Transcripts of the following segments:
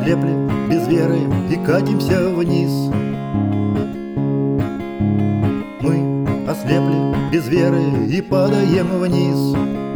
ослепли без веры и катимся вниз. Мы ослепли без веры и падаем вниз.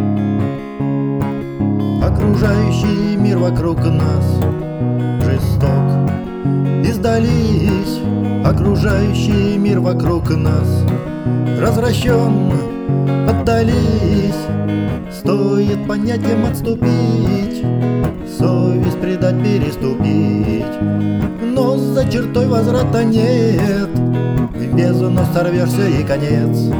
Окружающий мир вокруг нас жесток и сдались. Окружающий мир вокруг нас развращен, отдались. Стоит понятиям отступить, совесть предать, переступить, но за чертой возврата нет. В бездну сорвешься и конец.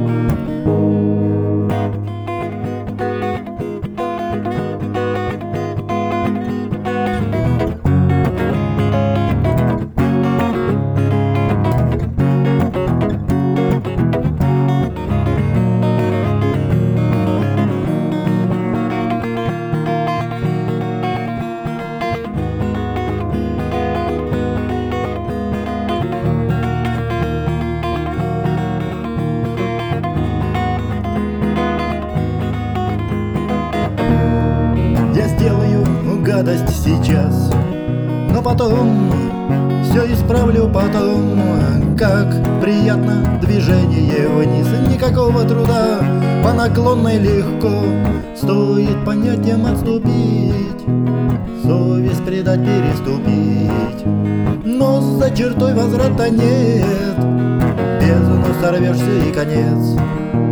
Сделаю гадость сейчас, но потом все исправлю потом. Как приятно движение вниз, никакого труда, по наклонной легко. Стоит понятиям отступить, совесть предать, переступить, но за чертой возврата нет. В бездну сорвешься и конец.